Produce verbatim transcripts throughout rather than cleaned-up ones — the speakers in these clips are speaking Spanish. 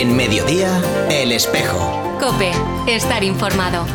En Mediodía, El Espejo. COPE. Estar informado.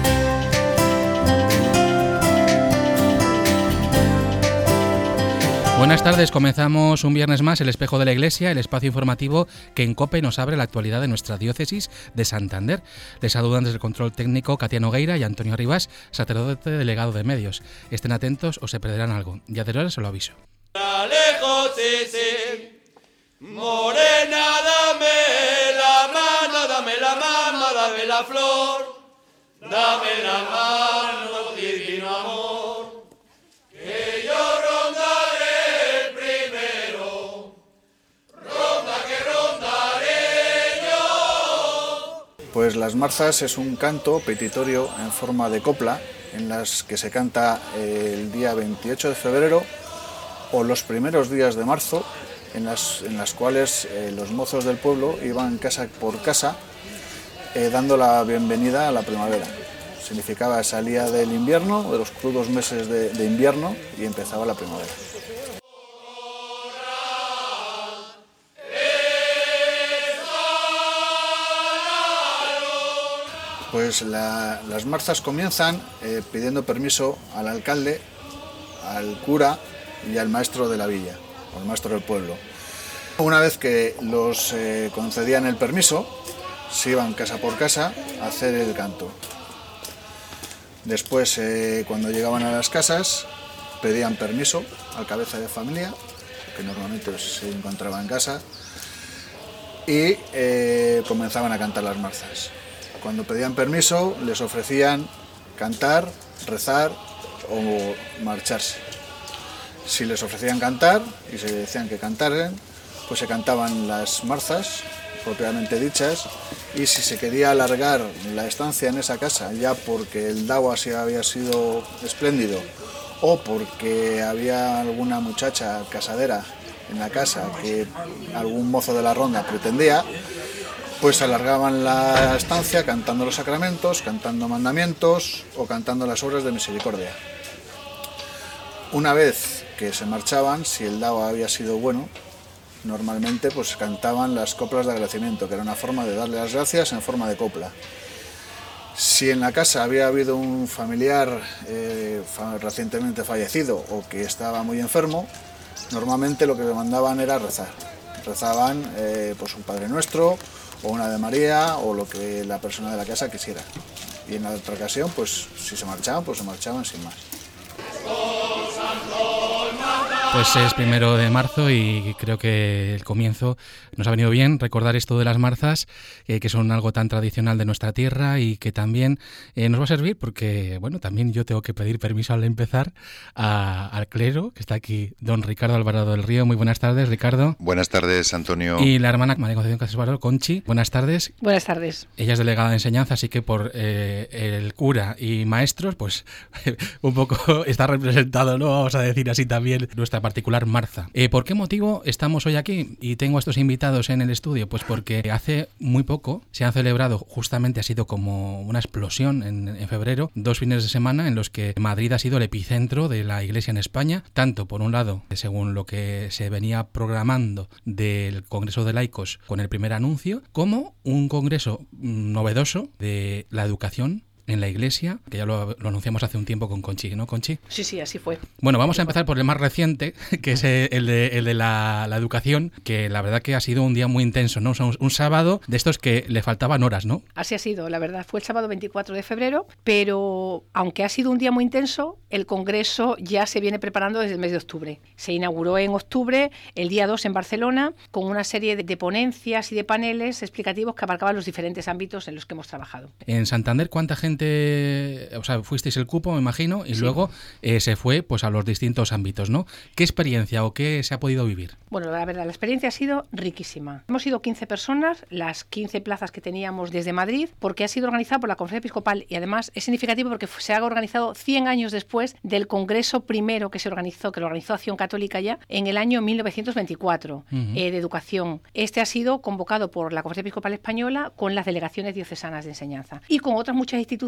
Buenas tardes, comenzamos un viernes más El Espejo de la Iglesia, el espacio informativo que en COPE nos abre la actualidad de nuestra diócesis de Santander. Les saludan desde el control técnico Katia Nogueira y Antonio Rivas, sacerdote delegado de medios. Estén atentos o se perderán algo. Ya de ahora se lo aviso. Lejos, sí, sí. Morena, dame la mano, dame la mano, dame la flor, dame la mano, divino amor, que yo rondaré el primero, ronda que rondaré yo. Pues las marzas es un canto petitorio en forma de copla, en las que se canta el día veintiocho de febrero o los primeros días de marzo, en las, en las cuales eh, los mozos del pueblo iban casa por casa eh, dando la bienvenida a la primavera. Significaba salía del invierno, de los crudos meses de, de invierno, y empezaba la primavera. Pues la, las marzas comienzan eh, pidiendo permiso al alcalde, al cura y al maestro de la villa, o el maestro del pueblo. Una vez que los eh, concedían el permiso, se iban casa por casa a hacer el canto. Después, eh, cuando llegaban a las casas, pedían permiso al cabeza de familia, que normalmente se encontraba en casa, y eh, comenzaban a cantar las marzas. Cuando pedían permiso, les ofrecían cantar, rezar o marcharse. Si les ofrecían cantar y se decían que cantaran, pues se cantaban las marzas propiamente dichas, y si se quería alargar la estancia en esa casa, ya porque el dao así había sido espléndido o porque había alguna muchacha casadera en la casa que algún mozo de la ronda pretendía, pues alargaban la estancia cantando los sacramentos, cantando mandamientos o cantando las obras de misericordia. Una vez que se marchaban, si el dao había sido bueno, normalmente pues cantaban las coplas de agradecimiento, que era una forma de darle las gracias en forma de copla. Si en la casa había habido un familiar eh, recientemente fallecido o que estaba muy enfermo, normalmente lo que le mandaban era rezar. Rezaban eh, pues un Padre Nuestro o una Ave María o lo que la persona de la casa quisiera. Y en la otra ocasión, pues si se marchaban, pues se marchaban sin más. Pues es primero de marzo y creo que el comienzo nos ha venido bien recordar esto de las marzas, eh, que son algo tan tradicional de nuestra tierra y que también eh, nos va a servir porque, bueno, también yo tengo que pedir permiso al empezar a, al clero, que está aquí don Ricardo Alvarado del Río. Muy buenas tardes, Ricardo. Buenas tardes, Antonio. Y la hermana María Concepción Casas Barón, Conchi. Buenas tardes. Buenas tardes. Ella es delegada de enseñanza, así que por eh, el cura y maestros, pues un poco está representado, ¿no? Vamos a decir así también nuestra particular marza. Eh, ¿Por qué motivo estamos hoy aquí y tengo a estos invitados en el estudio? Pues porque hace muy poco se han celebrado, justamente ha sido como una explosión en, en febrero, dos fines de semana en los que Madrid ha sido el epicentro de la Iglesia en España, tanto por un lado, según lo que se venía programando del Congreso de Laicos con el primer anuncio, como un congreso novedoso de la educación en la Iglesia, que ya lo, lo anunciamos hace un tiempo con Conchi, ¿no, Conchi? Sí, sí, así fue. Bueno, vamos a empezar por el más reciente, que es el de, el de la, la educación, que la verdad que ha sido un día muy intenso, ¿no? Un, un sábado de estos que le faltaban horas, ¿no? Así ha sido, la verdad. Fue el sábado veinticuatro de febrero, pero aunque ha sido un día muy intenso, el Congreso ya se viene preparando desde el mes de octubre. Se inauguró en octubre, el día dos en Barcelona, con una serie de, de ponencias y de paneles explicativos que abarcaban los diferentes ámbitos en los que hemos trabajado. En Santander, ¿cuánta gente? O sea, fuisteis el cupo, me imagino, y sí. luego eh, se fue pues a los distintos ámbitos, ¿no? ¿Qué experiencia o qué se ha podido vivir? Bueno, la verdad, la experiencia ha sido riquísima. Hemos sido quince personas, las quince plazas que teníamos desde Madrid, porque ha sido organizado por la Conferencia Episcopal y además es significativo porque se ha organizado cien años después del congreso primero que se organizó, que lo organizó Acción Católica ya, en el año mil novecientos veinticuatro, uh-huh. eh, de educación. Este ha sido convocado por la Conferencia Episcopal Española con las delegaciones diocesanas de enseñanza y con otras muchas instituciones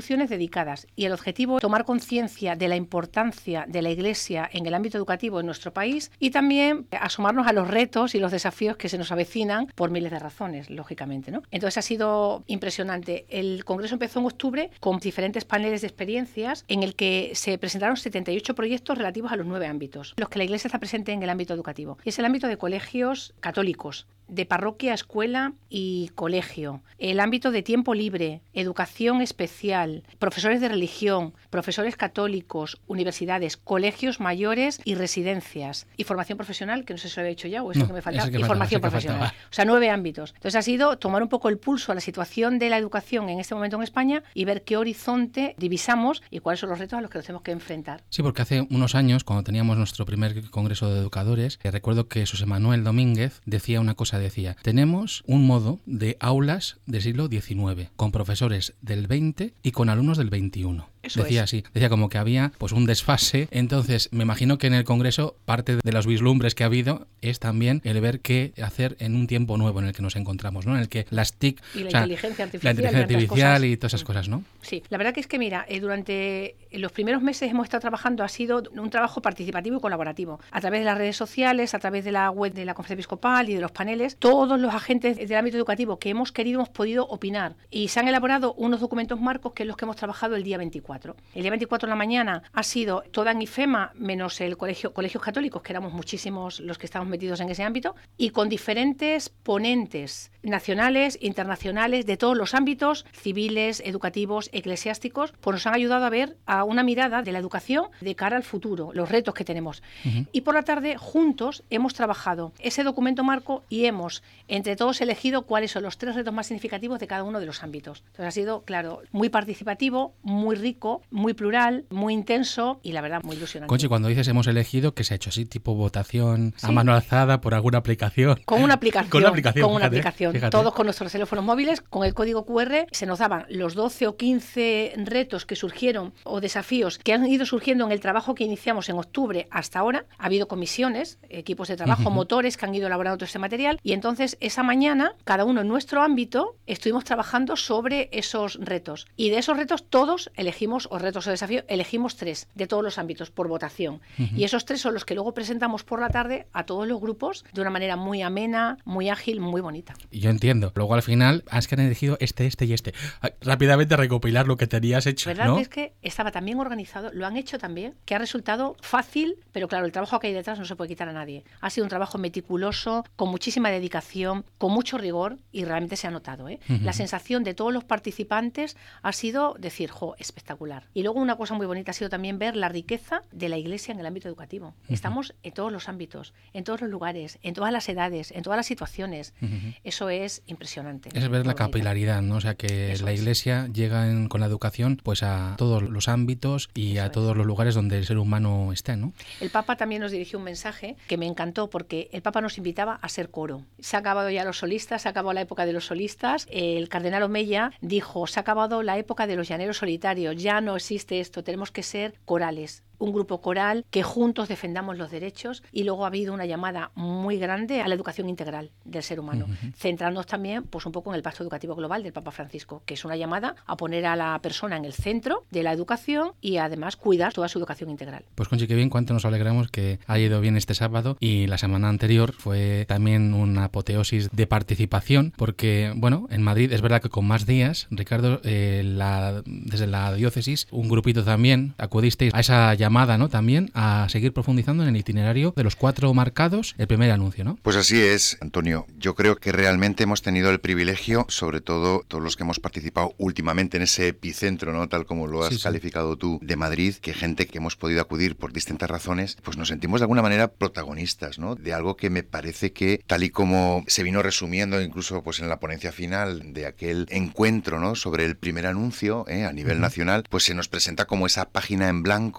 instituciones dedicadas y el objetivo es tomar conciencia de la importancia de la Iglesia en el ámbito educativo en nuestro país y también asomarnos a los retos y los desafíos que se nos avecinan por miles de razones, lógicamente, ¿no? Entonces ha sido impresionante. El Congreso empezó en octubre con diferentes paneles de experiencias en el que se presentaron setenta y ocho proyectos relativos a los nueve ámbitos, los que la Iglesia está presente en el ámbito educativo. Y es el ámbito de colegios católicos, de parroquia, escuela y colegio, el ámbito de tiempo libre, educación especial, profesores de religión, profesores católicos, universidades, colegios mayores y residencias, y formación profesional, que no sé si lo había hecho ya o eso no, que me faltaba, que y faltaba, formación profesional. Faltaba. O sea, nueve ámbitos. Entonces ha sido tomar un poco el pulso a la situación de la educación en este momento en España y ver qué horizonte divisamos y cuáles son los retos a los que nos tenemos que enfrentar. Sí, porque hace unos años, cuando teníamos nuestro primer congreso de educadores, eh, recuerdo que José Manuel Domínguez decía una cosa, decía, tenemos un modo de aulas del siglo diecinueve, con profesores del veinte y con alumnos del veintiuno. Eso decía es. así, decía como que había pues un desfase. Entonces me imagino que en el Congreso parte de los vislumbres que ha habido es también el ver qué hacer en un tiempo nuevo en el que nos encontramos, ¿no? En el que las T I C, y la o sea, inteligencia artificial, la inteligencia y, artificial cosas. y todas esas cosas, ¿no? Sí, la verdad que es que mira, eh, durante los primeros meses hemos estado trabajando, ha sido un trabajo participativo y colaborativo, a través de las redes sociales, a través de la web de la Conferencia Episcopal y de los paneles, todos los agentes del ámbito educativo que hemos querido hemos podido opinar y se han elaborado unos documentos marcos que es los que hemos trabajado el día veinticuatro. El día veinticuatro en la mañana ha sido toda en IFEMA, menos el colegio, colegios católicos, que éramos muchísimos los que estamos metidos en ese ámbito, y con diferentes ponentes nacionales, internacionales, de todos los ámbitos, civiles, educativos, eclesiásticos, pues nos han ayudado a ver a una mirada de la educación de cara al futuro, los retos que tenemos. Uh-huh. Y por la tarde, juntos, hemos trabajado ese documento marco y hemos, entre todos, elegido cuáles son los tres retos más significativos de cada uno de los ámbitos. Entonces ha sido, claro, muy participativo, muy rico, muy plural, muy intenso y la verdad muy ilusionante. Conchi, cuando dices hemos elegido, ¿qué se ha hecho así? ¿Tipo votación sí. a mano alzada por alguna aplicación? Con una aplicación. Con una aplicación. Con una fíjate, aplicación. Fíjate. Todos con nuestros teléfonos móviles, con el código cu erre, se nos daban los doce o quince retos que surgieron o desafíos que han ido surgiendo en el trabajo que iniciamos en octubre hasta ahora. Ha habido comisiones, equipos de trabajo, uh-huh. motores que han ido elaborando todo este material y entonces esa mañana, cada uno en nuestro ámbito, estuvimos trabajando sobre esos retos. Y de esos retos todos elegimos, o retos o desafíos, elegimos tres de todos los ámbitos por votación. Uh-huh. Y esos tres son los que luego presentamos por la tarde a todos los grupos de una manera muy amena, muy ágil, muy bonita. Yo entiendo. Luego al final has que han elegido este, este y este. Rápidamente recopilar lo que tenías hecho, ¿verdad? ¿no? Es que estaba tan bien organizado, lo han hecho también, que ha resultado fácil, pero claro, el trabajo que hay detrás no se puede quitar a nadie. Ha sido un trabajo meticuloso, con muchísima dedicación, con mucho rigor y realmente se ha notado, ¿eh? Uh-huh. La sensación de todos los participantes ha sido decir, jo, espectacular. Y luego una cosa muy bonita ha sido también ver la riqueza de la Iglesia en el ámbito educativo. Uh-huh. Estamos en todos los ámbitos, en todos los lugares, en todas las edades, en todas las situaciones. Uh-huh. Eso es impresionante. Es ver la capilaridad, ¿no? O sea, que Eso la Iglesia es. llega en, con la educación pues a todos los ámbitos y Eso a todos es. los lugares donde el ser humano esté, ¿no? El Papa también nos dirigió un mensaje que me encantó porque el Papa nos invitaba a ser coro. Se ha acabado ya los solistas, se ha acabado la época de los solistas. El cardenal Omeya dijo, se ha acabado la época de los llaneros solitarios, ya no existe esto, tenemos que ser corales. Un grupo coral que juntos defendamos los derechos y luego ha habido una llamada muy grande a la educación integral del ser humano, uh-huh. centrándonos también pues un poco en el Pacto Educativo Global del Papa Francisco, que es una llamada a poner a la persona en el centro de la educación y además cuidar toda su educación integral. Pues Conchi, qué bien, cuánto nos alegramos que haya ido bien este sábado y la semana anterior fue también una apoteosis de participación porque, bueno, en Madrid es verdad que con más días, Ricardo, eh, la, desde la diócesis, un grupito también acudisteis a esa llamada llamada, ¿no? También a seguir profundizando en el itinerario de los cuatro marcados, el primer anuncio, ¿no? Pues así es, Antonio. Yo creo que realmente hemos tenido el privilegio, sobre todo todos los que hemos participado últimamente en ese epicentro, ¿no? Tal como lo has sí, sí. calificado tú, de Madrid, que gente que hemos podido acudir por distintas razones, pues nos sentimos de alguna manera protagonistas, ¿no? De algo que me parece que, tal y como se vino resumiendo incluso pues en la ponencia final de aquel encuentro, ¿no? Sobre el primer anuncio, ¿eh? A nivel uh-huh. nacional, pues se nos presenta como esa página en blanco, ¿eh?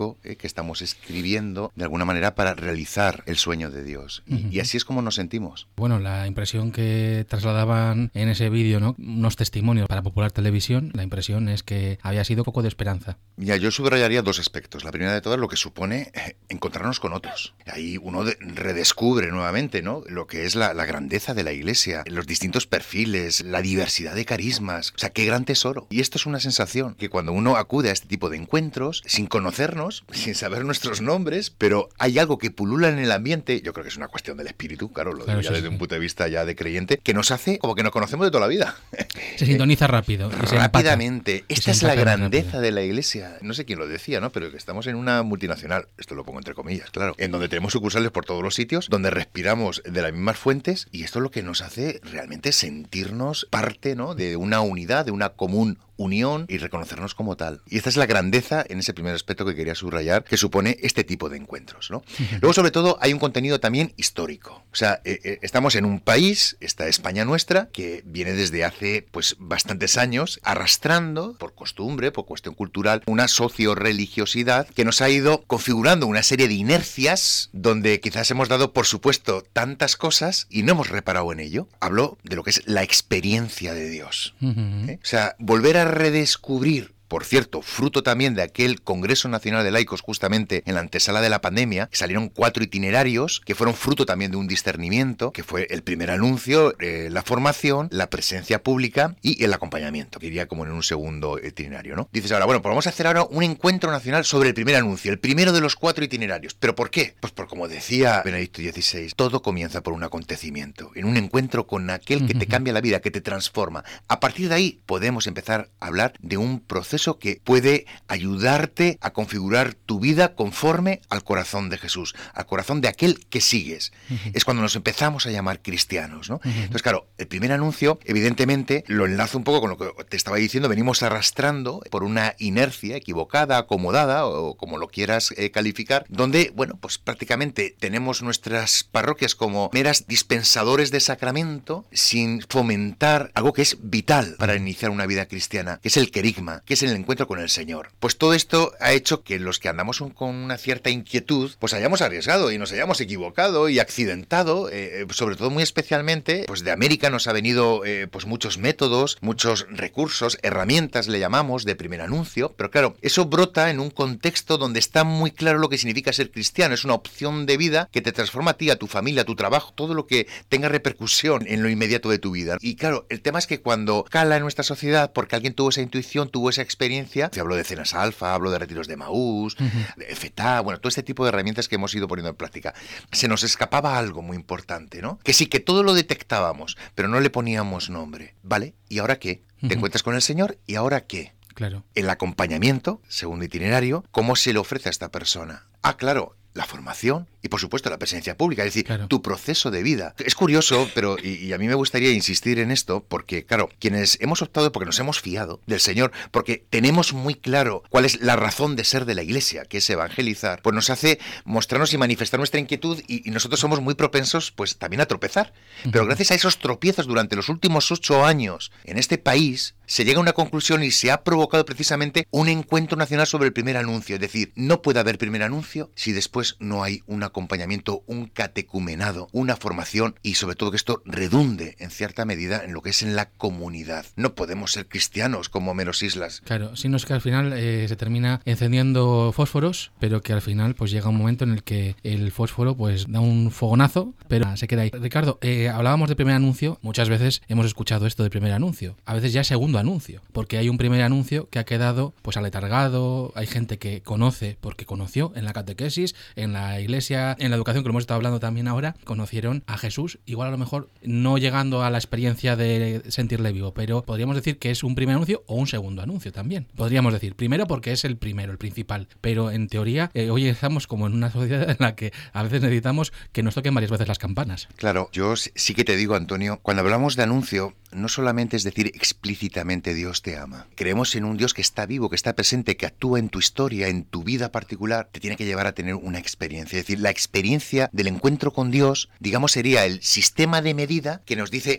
que estamos escribiendo de alguna manera para realizar el sueño de Dios. Y, uh-huh. y así es como nos sentimos. Bueno, la impresión que trasladaban en ese vídeo, ¿no? Unos testimonios para Popular Televisión, la impresión es que había sido poco de esperanza. Ya, yo subrayaría dos aspectos. La primera de todas, lo que supone eh, encontrarnos con otros. Ahí uno de, redescubre nuevamente, ¿no?, lo que es la, la grandeza de la Iglesia, los distintos perfiles, la diversidad de carismas. O sea, qué gran tesoro. Y esto es una sensación que cuando uno acude a este tipo de encuentros, sin conocernos, sin saber nuestros nombres, pero hay algo que pulula en el ambiente, yo creo que es una cuestión del espíritu, claro, lo claro, digo ya sí, desde sí. un punto de vista ya de creyente, que nos hace como que nos conocemos de toda la vida. Se sintoniza rápido. Y se Rápidamente. empata. Esta es la grandeza de la Iglesia. No sé quién lo decía, ¿no? Pero que estamos en una multinacional, esto lo pongo entre comillas, claro, en donde tenemos sucursales por todos los sitios, donde respiramos de las mismas fuentes, y esto es lo que nos hace realmente sentirnos parte, ¿no?, de una unidad, de una común unión y reconocernos como tal. Y esta es la grandeza en ese primer aspecto que quería subrayar, que supone este tipo de encuentros, ¿no? Luego, sobre todo, hay un contenido también histórico. O sea, eh, eh, estamos en un país, esta España nuestra, que viene desde hace pues bastantes años arrastrando, por costumbre, por cuestión cultural, una socio-religiosidad que nos ha ido configurando una serie de inercias donde quizás hemos dado por supuesto tantas cosas y no hemos reparado en ello. Hablo de lo que es la experiencia de Dios. Uh-huh. ¿Eh? O sea, volver a redescubrir, por cierto, fruto también de aquel Congreso Nacional de Laicos, justamente en la antesala de la pandemia, que salieron cuatro itinerarios que fueron fruto también de un discernimiento, que fue el primer anuncio, eh, la formación, la presencia pública y el acompañamiento, que iría como en un segundo itinerario, ¿no? Dices ahora, bueno, pues vamos a hacer ahora un encuentro nacional sobre el primer anuncio, el primero de los cuatro itinerarios. ¿Pero por qué? Pues por como decía Benedicto dieciséis, todo comienza por un acontecimiento, en un encuentro con aquel que te cambia la vida, que te transforma. A partir de ahí podemos empezar a hablar de un proceso que puede ayudarte a configurar tu vida conforme al corazón de Jesús, al corazón de aquel que sigues. Uh-huh. Es cuando nos empezamos a llamar cristianos, ¿no? Uh-huh. Entonces, claro, el primer anuncio, evidentemente, lo enlazo un poco con lo que te estaba diciendo, venimos arrastrando por una inercia equivocada, acomodada, o como lo quieras eh, calificar, donde, bueno, pues prácticamente tenemos nuestras parroquias como meras dispensadores de sacramento, sin fomentar algo que es vital para iniciar una vida cristiana, que es el querigma, que es el encuentro con el Señor. Pues todo esto ha hecho que los que andamos un, con una cierta inquietud, pues hayamos arriesgado y nos hayamos equivocado y accidentado, eh, sobre todo muy especialmente, pues de América nos ha venido eh, pues muchos métodos, muchos recursos, herramientas le llamamos de primer anuncio, pero claro, eso brota en un contexto donde está muy claro lo que significa ser cristiano, es una opción de vida que te transforma a ti, a tu familia, a tu trabajo, todo lo que tenga repercusión en lo inmediato de tu vida. Y claro, el tema es que cuando cala en nuestra sociedad, porque alguien tuvo esa intuición, tuvo esa experiencia, hablo de cenas alfa, hablo de retiros de Maús, uh-huh. de F T A, bueno, todo este tipo de herramientas que hemos ido poniendo en práctica. Se nos escapaba algo muy importante, ¿no? Que sí, que todo lo detectábamos, pero no le poníamos nombre, ¿vale? ¿Y ahora qué? Uh-huh. Te encuentras con el Señor, ¿y ahora qué? Claro. El acompañamiento, segundo itinerario, ¿cómo se le ofrece a esta persona? Ah, claro, la formación y, por supuesto, la presencia pública, es decir, claro, tu proceso de vida. Es curioso, pero y, y a mí me gustaría insistir en esto, porque, claro, quienes hemos optado, porque nos hemos fiado del Señor, porque tenemos muy claro cuál es la razón de ser de la Iglesia, que es evangelizar, pues nos hace mostrarnos y manifestar nuestra inquietud y, y nosotros somos muy propensos, pues, también a tropezar. Pero gracias a esos tropiezos durante los últimos ocho años en este país, se llega a una conclusión y se ha provocado precisamente un encuentro nacional sobre el primer anuncio. Es decir, no puede haber primer anuncio si después no hay un acompañamiento, un catecumenado, una formación y sobre todo que esto redunde en cierta medida en lo que es en la comunidad. No podemos ser cristianos como meros islas. Claro, sino es que al final eh, se termina encendiendo fósforos, pero que al final pues llega un momento en el que el fósforo pues da un fogonazo, pero se queda ahí. Ricardo, eh, hablábamos de primer anuncio, muchas veces hemos escuchado esto de primer anuncio, a veces ya segundo anuncio, porque hay un primer anuncio que ha quedado pues aletargado, hay gente que conoce porque conoció en la catequesis, en la iglesia, en la educación que lo hemos estado hablando también ahora, conocieron a Jesús, igual a lo mejor no llegando a la experiencia de sentirle vivo, pero podríamos decir que es un primer anuncio o un segundo anuncio también. Podríamos decir, primero porque es el primero, el principal, pero en teoría eh, hoy estamos como en una sociedad en la que a veces necesitamos que nos toquen varias veces las campanas. Claro, yo sí que te digo, Antonio, cuando hablamos de anuncio, no solamente es decir explícitamente Dios te ama. Creemos en un Dios que está vivo, que está presente, que actúa en tu historia, en tu vida particular. Te tiene que llevar a tener una experiencia. Es decir, la experiencia del encuentro con Dios, digamos, sería el sistema de medida que nos dice, jo,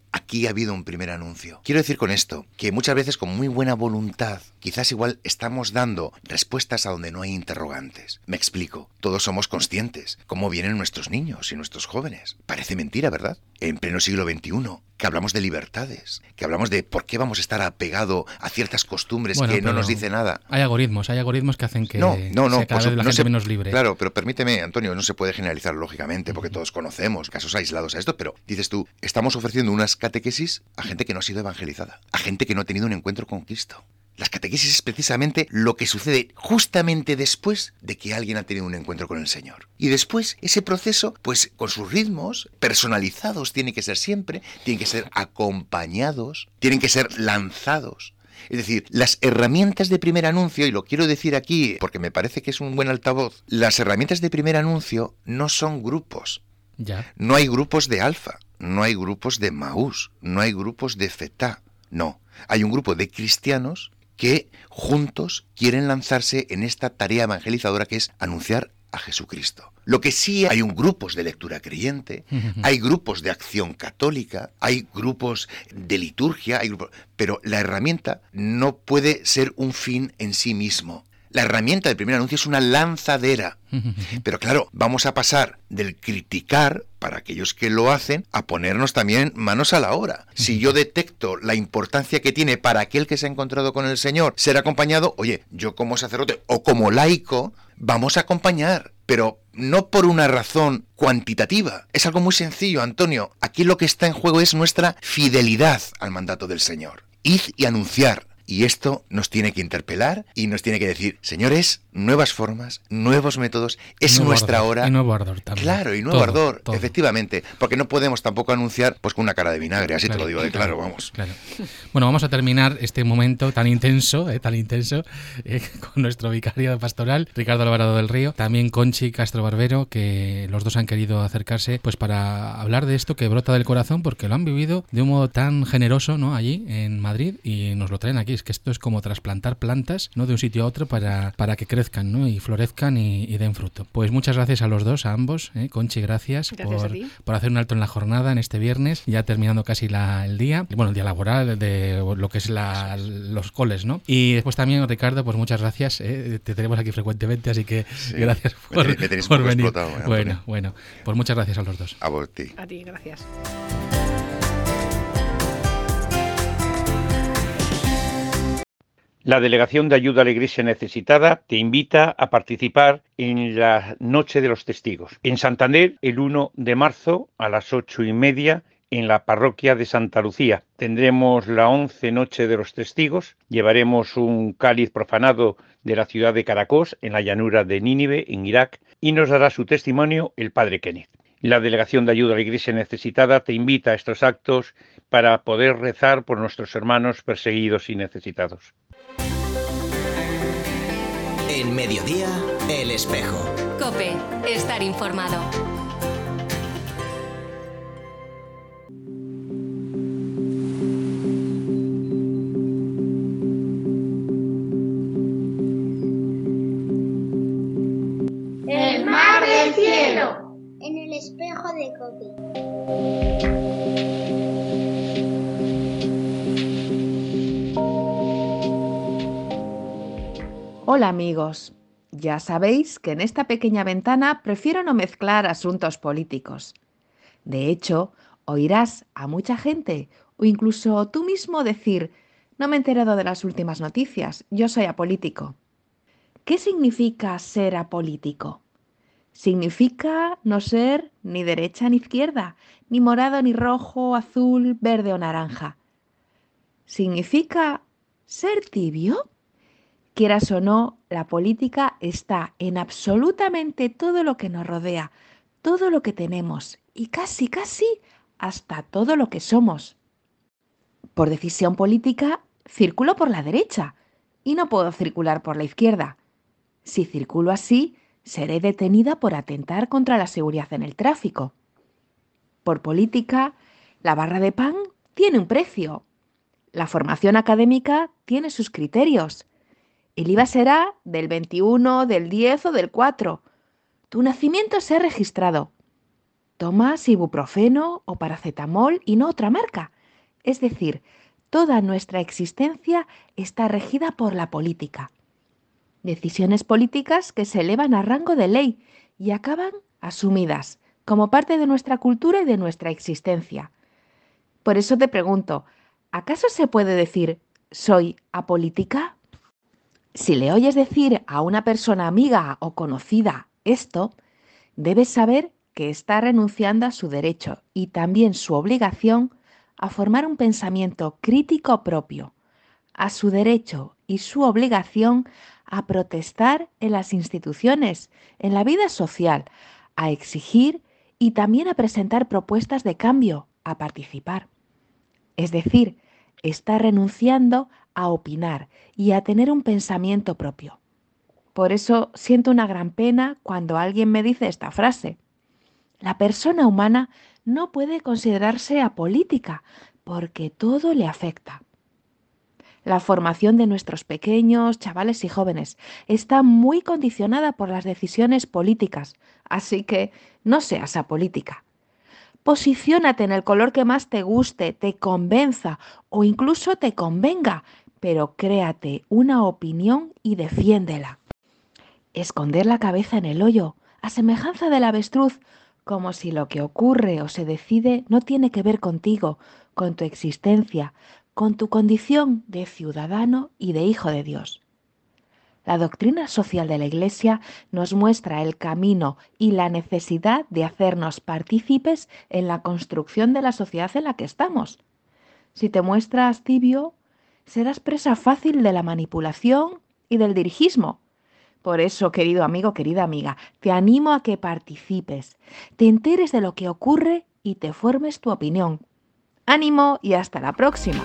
aquí ha habido un primer anuncio. Quiero decir con esto que muchas veces con muy buena voluntad, quizás igual estamos dando respuestas a donde no hay interrogantes. Me explico. Todos somos conscientes cómo vienen nuestros niños y nuestros jóvenes. Parece mentira, ¿verdad? En pleno siglo veintiuno, que hablamos de libertades, que hablamos de por qué vamos a estar apegados a ciertas costumbres bueno, que no nos dice nada. Hay algoritmos, hay algoritmos que hacen que no, no, no, sea cada pues, vez la no gente se, menos libre. Claro, pero permíteme, Antonio, no se puede generalizar lógicamente, porque todos conocemos casos aislados a esto, pero dices tú, estamos ofreciendo unas catequesis a gente que no ha sido evangelizada, a gente que no ha tenido un encuentro con Cristo. Las catequesis es precisamente lo que sucede justamente después de que alguien ha tenido un encuentro con el Señor. Y después, ese proceso, pues con sus ritmos personalizados, tiene que ser siempre, tienen que ser acompañados, tienen que ser lanzados. Es decir, las herramientas de primer anuncio, y lo quiero decir aquí porque me parece que es un buen altavoz, las herramientas de primer anuncio no son grupos. Ya. No hay grupos de Alfa, no hay grupos de Maús, no hay grupos de Fetá, no. Hay un grupo de cristianos que juntos quieren lanzarse en esta tarea evangelizadora que es anunciar a Jesucristo. Lo que sí hay un grupos de lectura creyente, hay grupos de acción católica, hay grupos de liturgia, hay grupos, pero la herramienta no puede ser un fin en sí mismo. La herramienta del primer anuncio es una lanzadera. Pero claro, vamos a pasar del criticar, para aquellos que lo hacen, a ponernos también manos a la obra. Si yo detecto la importancia que tiene para aquel que se ha encontrado con el Señor ser acompañado, oye, yo como sacerdote o como laico, vamos a acompañar, pero no por una razón cuantitativa. Es algo muy sencillo, Antonio. Aquí lo que está en juego es nuestra fidelidad al mandato del Señor. Id y anunciar. Y esto nos tiene que interpelar y nos tiene que decir, señores, nuevas formas, nuevos métodos, es nuestra ardor, hora. Y nuevo ardor también. Claro, y nuevo todo, ardor, todo. Efectivamente, porque no podemos tampoco anunciar pues con una cara de vinagre, así claro, te lo digo de claro, claro, vamos. Claro. Bueno, vamos a terminar este momento tan intenso, eh, tan intenso, eh, con nuestro vicario pastoral, Ricardo Alvarado del Río, también Conchi Castro Barbero, que los dos han querido acercarse pues para hablar de esto que brota del corazón, porque lo han vivido de un modo tan generoso, ¿no? Allí en Madrid, y nos lo traen aquí. Es que esto es como trasplantar plantas, ¿no? De un sitio a otro para, para que crezcan, ¿no? Y florezcan y, y den fruto. Pues muchas gracias a los dos, a ambos. ¿eh? Conchi, gracias, gracias por, a ti. por hacer un alto en la jornada en este viernes, ya terminando casi la, el día, bueno, el día laboral de lo que es la, los coles, ¿no? Y después también, Ricardo, pues muchas gracias. ¿eh? Te tenemos aquí frecuentemente, así que sí, gracias por, me tenéis, me por venir. Explotado, ¿eh, bueno, bueno, pues muchas gracias a los dos. A vos, ti. A ti, gracias. La Delegación de Ayuda a la Iglesia Necesitada te invita a participar en la Noche de los Testigos. En Santander, el uno de marzo a las ocho y media, en la parroquia de Santa Lucía. Tendremos la once Noche de los Testigos. Llevaremos un cáliz profanado de la ciudad de Caracos, en la llanura de Nínive, en Irak, y nos dará su testimonio el padre Kenneth. La Delegación de Ayuda a la Iglesia Necesitada te invita a estos actos para poder rezar por nuestros hermanos perseguidos y necesitados. En Mediodía, El Espejo. COPE, estar informado. El mar del cielo. En el espejo de COPE. Hola amigos, ya sabéis que en esta pequeña ventana prefiero no mezclar asuntos políticos. De hecho, oirás a mucha gente o incluso tú mismo decir, no me he enterado de las últimas noticias, yo soy apolítico. ¿Qué significa ser apolítico? Significa no ser ni derecha ni izquierda, ni morado ni rojo, azul, verde o naranja. Significa ser tibio. Quieras o no, la política está en absolutamente todo lo que nos rodea, todo lo que tenemos y casi, casi hasta todo lo que somos. Por decisión política, circulo por la derecha y no puedo circular por la izquierda. Si circulo así, seré detenida por atentar contra la seguridad en el tráfico. Por política, la barra de pan tiene un precio. La formación académica tiene sus criterios. El I V A será del veintiuno, del diez o del cuatro. Tu nacimiento se ha registrado. Tomas ibuprofeno o paracetamol y no otra marca. Es decir, toda nuestra existencia está regida por la política. Decisiones políticas que se elevan a rango de ley y acaban asumidas como parte de nuestra cultura y de nuestra existencia. Por eso te pregunto, ¿acaso se puede decir soy apolítica? Si le oyes decir a una persona amiga o conocida esto, debes saber que está renunciando a su derecho y también su obligación a formar un pensamiento crítico propio, a su derecho y su obligación a protestar en las instituciones, en la vida social, a exigir y también a presentar propuestas de cambio, a participar. Es decir, está renunciando a opinar y a tener un pensamiento propio. Por eso siento una gran pena cuando alguien me dice esta frase. La persona humana no puede considerarse apolítica porque todo le afecta. La formación de nuestros pequeños, chavales y jóvenes está muy condicionada por las decisiones políticas, así que no seas apolítica. Posiciónate en el color que más te guste, te convenza o incluso te convenga, pero créate una opinión y defiéndela. Esconder la cabeza en el hoyo, a semejanza del avestruz, como si lo que ocurre o se decide no tiene que ver contigo, con tu existencia, con tu condición de ciudadano y de hijo de Dios. La doctrina social de la Iglesia nos muestra el camino y la necesidad de hacernos partícipes en la construcción de la sociedad en la que estamos. Si te muestras tibio, serás presa fácil de la manipulación y del dirigismo. Por eso, querido amigo, querida amiga, te animo a que participes, te enteres de lo que ocurre y te formes tu opinión. ¡Ánimo y hasta la próxima!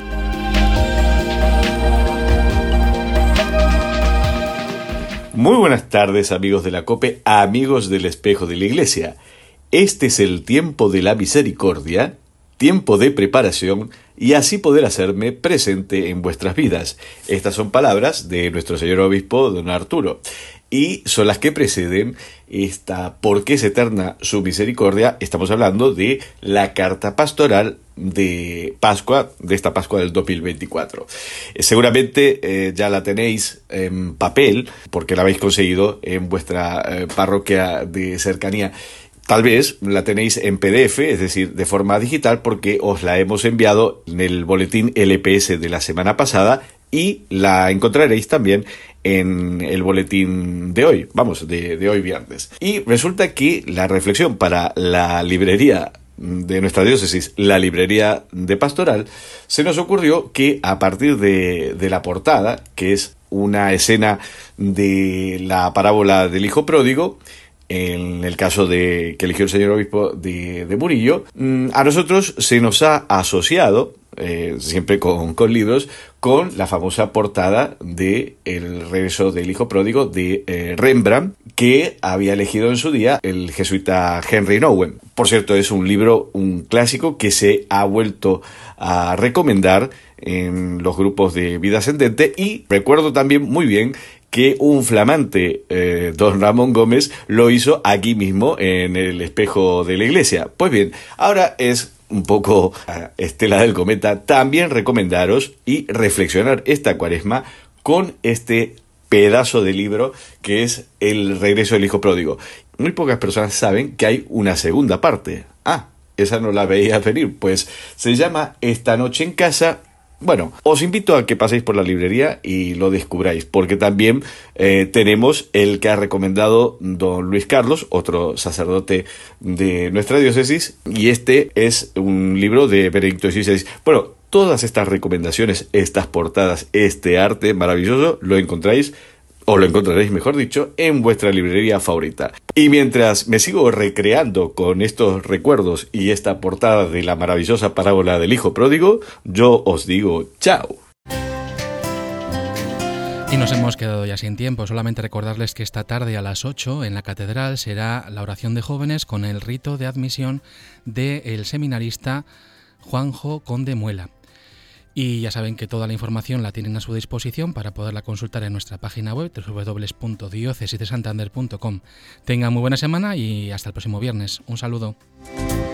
Muy buenas tardes, amigos de la COPE, amigos del Espejo de la Iglesia. Este es el tiempo de la misericordia, tiempo de preparación y así poder hacerme presente en vuestras vidas. Estas son palabras de nuestro señor obispo don Arturo y son las que preceden esta ¿Por qué es eterna su misericordia? Estamos hablando de la carta pastoral de Pascua, de esta Pascua del dos mil veinticuatro. Eh, seguramente eh, ya la tenéis en papel porque la habéis conseguido en vuestra eh, parroquia de cercanía. Tal vez la tenéis en P D F, es decir, de forma digital, porque os la hemos enviado en el boletín L P S de la semana pasada y la encontraréis también en el boletín de hoy, vamos, de, de hoy viernes. Y resulta que la reflexión para la librería de nuestra diócesis, la librería de pastoral, se nos ocurrió que a partir de, de la portada, que es una escena de la parábola del hijo pródigo, en el caso de que eligió el señor obispo de, de Murillo, a nosotros se nos ha asociado, eh, siempre con, con libros, con la famosa portada de El regreso del hijo pródigo de eh, Rembrandt, que había elegido en su día el jesuita Henry Nouwen. Por cierto, es un libro, un clásico que se ha vuelto a recomendar en los grupos de vida ascendente y recuerdo también muy bien que un flamante eh, don Ramón Gómez lo hizo aquí mismo en el Espejo de la Iglesia. Pues bien, ahora es un poco a estela del cometa también recomendaros y reflexionar esta cuaresma con este pedazo de libro que es El regreso del hijo pródigo. Muy pocas personas saben que hay una segunda parte. Ah, esa no la veía venir, pues se llama Esta noche en casa. Bueno, os invito a que paséis por la librería y lo descubráis, porque también eh, tenemos el que ha recomendado don Luis Carlos, otro sacerdote de nuestra diócesis, y este es un libro de Benedicto dieciséis. Bueno, todas estas recomendaciones, estas portadas, este arte maravilloso, lo encontráis, o lo encontraréis, mejor dicho, en vuestra librería favorita. Y mientras me sigo recreando con estos recuerdos y esta portada de la maravillosa parábola del hijo pródigo, yo os digo chao. Y nos hemos quedado ya sin tiempo, solamente recordarles que esta tarde a las ocho en la catedral será la oración de jóvenes con el rito de admisión del seminarista Juanjo Conde Muela. Y ya saben que toda la información la tienen a su disposición para poderla consultar en nuestra página web doble u doble u doble u punto diócesis de santander punto com. Tengan muy buena semana y hasta el próximo viernes. Un saludo.